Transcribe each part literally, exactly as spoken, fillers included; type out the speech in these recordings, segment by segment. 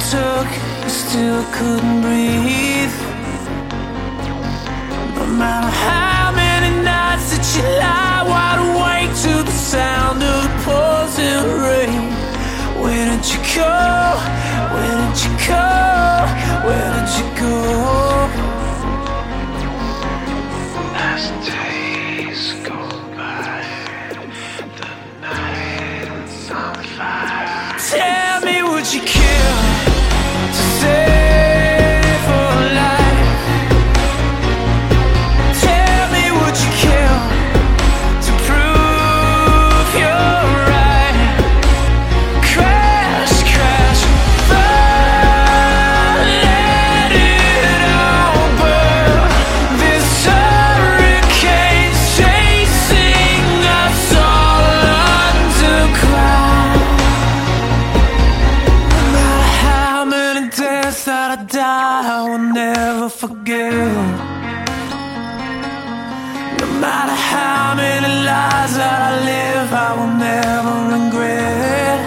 took, I still couldn't breathe. No matter how many nights that you lie wide awake to the sound of the pouring rain. Where did you go? Where did you go? Where did you go? As days go by, the night's on fire. Tell me, would you kill to save a life? Tell me, would you kill to prove you're right? Crash, crash, fall, let it all burn. This hurricane chasing us all underground. No matter how many days that I die, I will never forget. No matter how many lies that I live, I will never regret.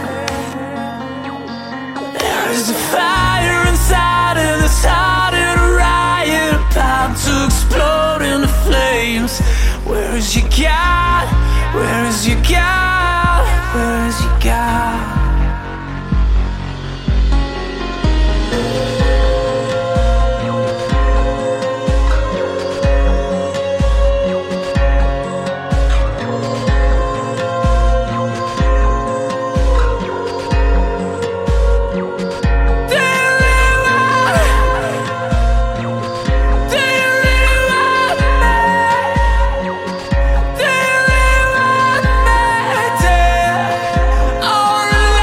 There is a fire inside of this heart and a riot about to explode into flames. Where is your God? Where is your God? Where is your God? All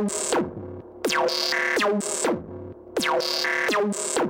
We'll be right back.